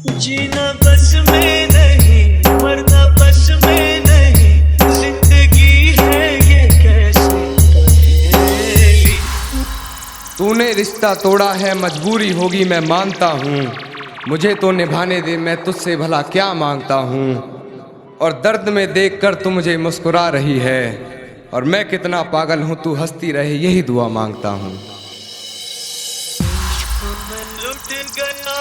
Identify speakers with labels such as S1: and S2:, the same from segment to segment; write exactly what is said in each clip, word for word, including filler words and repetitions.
S1: जीना बस में नहीं, मरना बस में नहीं, जिंदगी है ये कैसे पहेली।
S2: तूने रिश्ता तोड़ा है मजबूरी होगी मैं मानता हूँ, मुझे तो निभाने दे मैं तुझसे भला क्या मांगता हूँ। और दर्द में देखकर तू मुझे मुस्कुरा रही है, और मैं कितना पागल हूँ तू हंसती रहे यही दुआ मांगता हूँ।
S1: लुट गया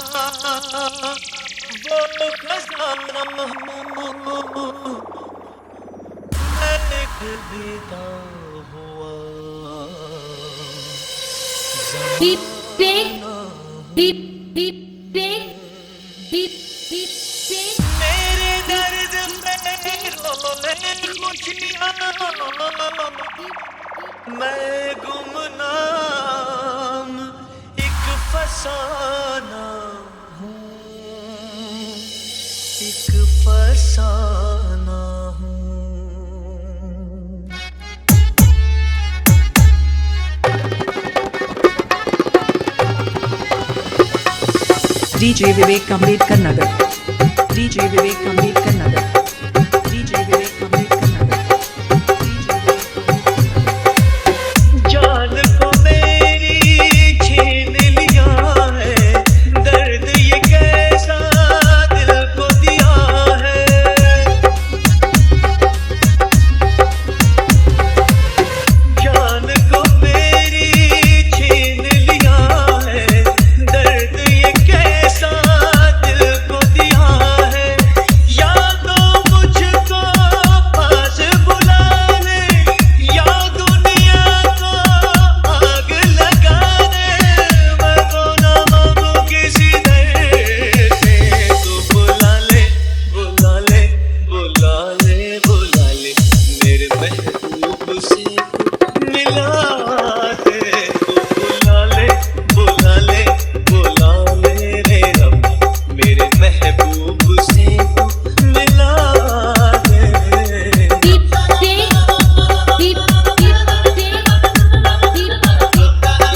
S1: वो खजाना, मैं खरीदा हुआ
S3: Deep, deep, deep, deep, deep, deep, deep, deep.
S1: मेरे दर्द में रोने खुशियाँ, मैं गुमनाम एक फसाना हूँ, एक फसाना हूँ।
S4: DJ Vivek Ambedkar Nagar, DJ Vivek Ambedkar Nagar, DJ Vivek Ambedkar Nagar.
S1: जान को मेरी छीन लिया है, दर्द ये कैसा दिल को दिया है। जान को मेरी छीन लिया है, दर्द ये कैसा दिल को दिया है। या तो मुझको पास बुला ले, या दुनिया को आग लगा दे। मैं तो ना मांगू किसी दर से, तू बुला ले बुला ले बुला ले बुला ले, मेरे महबूब से मिला दे। तू बुला ले बुला ले बुला ले रे रब्बा, मेरे महबूब से मिला दे।
S3: Deep, deep, deep, deep, deep, deep,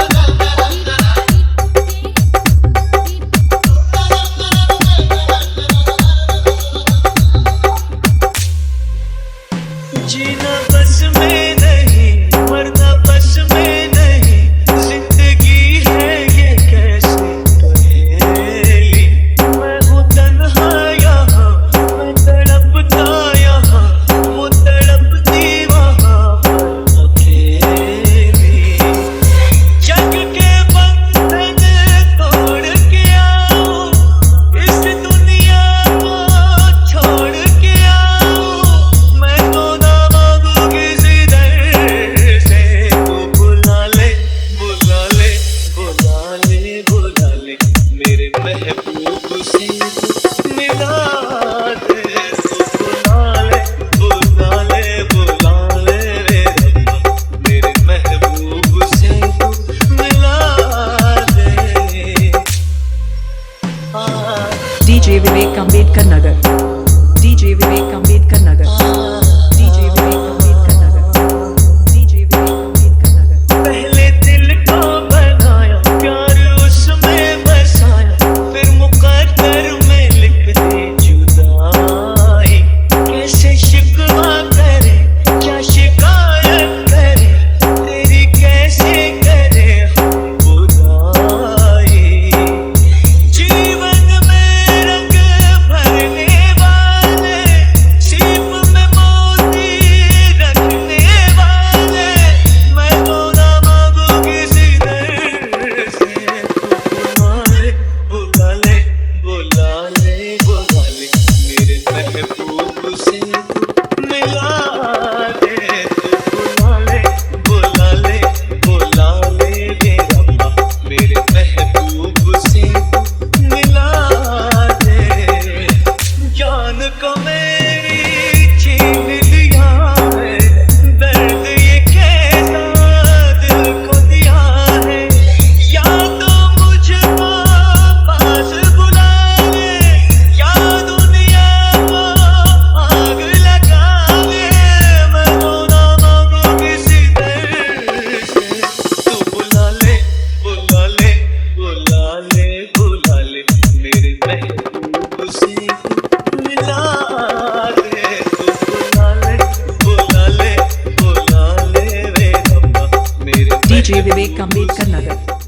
S1: जीना बस में नहीं, मरना बस में नहीं, जिंदगी है ये कैसे पहेली। मैं हूँ तन्हा यहाँ, मैं तड़पता यहाँ, वो तड़पती वहाँ पर अकेली। जग के बंधन तोड़ के आऊं, इस दुनिया को छोड़ के आऊं। मैं तो ना मांगू किसी दर से, तू बुला ले बुला ले बुला ले बुला ले, मेरे महबूब से मिला दे। तू बुला ले बुला ले बुला ले रे रब्बा, मेरे महबूब से मिला दे। हाँ
S4: DJ Vivek Ambedkar Nagar, DJ Vivek Ambedkar Nagar, DJ Vivek Ambedkar Nagar, DJ Vivek Ambedkar Nagar.
S1: पहले दिल को बनाया, प्यार उसमें बसाया, फिर मुकद्दर में लिख दी जुदाई। कैसे शिकवा करे, क्या शिकायत करे, तेरी कैसे करे हम बुराई। जीवन में रंग भरने वाले, सीप में
S4: डीजे विवेक अम्बेडकर नगर।